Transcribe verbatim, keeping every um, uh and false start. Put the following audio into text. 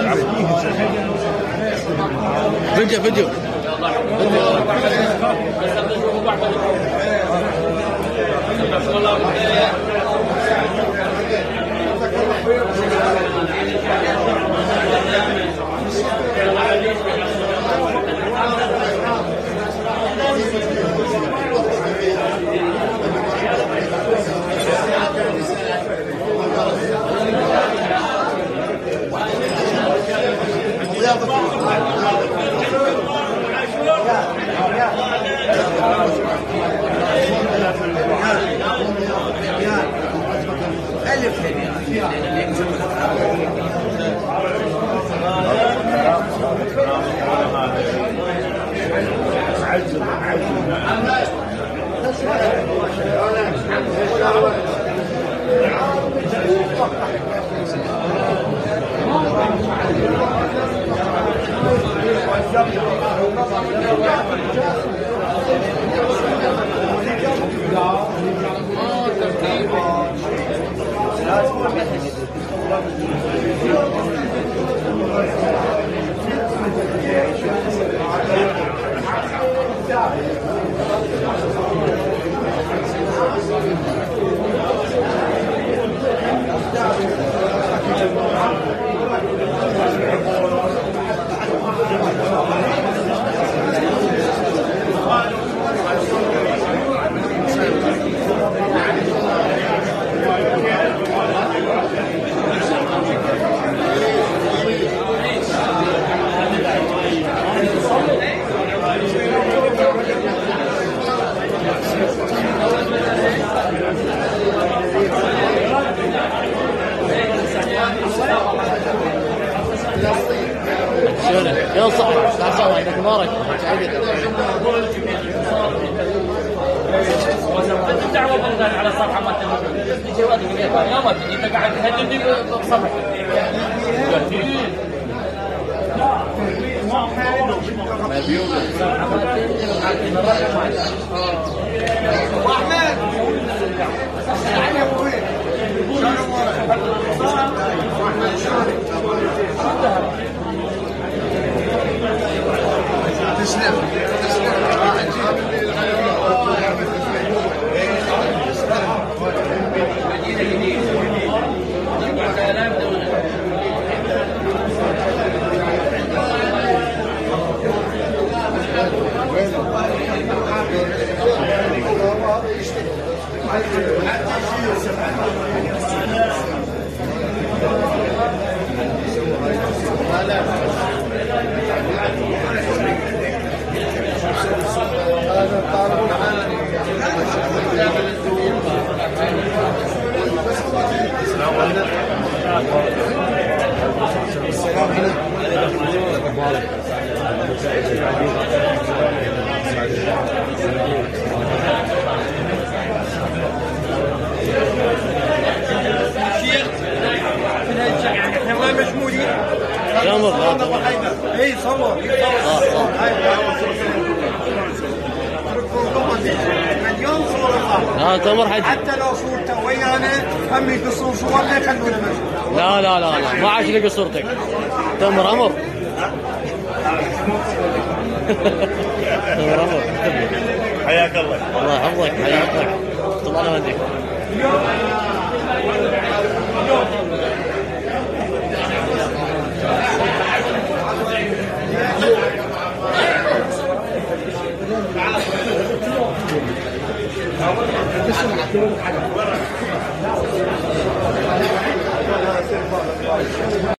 فيديو فيديو ألف يلا صح تعال صح انك مبارك الدعوه بلغت على الصفحه ما تنزل جوادك يا ما انت قاعد تهددني بصفحه تسلم اي صور مليون صورة لا تمر حج حتى لو صورته ويانا هم يقصون صور ما يخلونه مشهور. لا لا لا لا ما عاد لقى صورتك تمر امر تمر امر حياك الله الله يحفظك حياك طلع لنا وديك تعال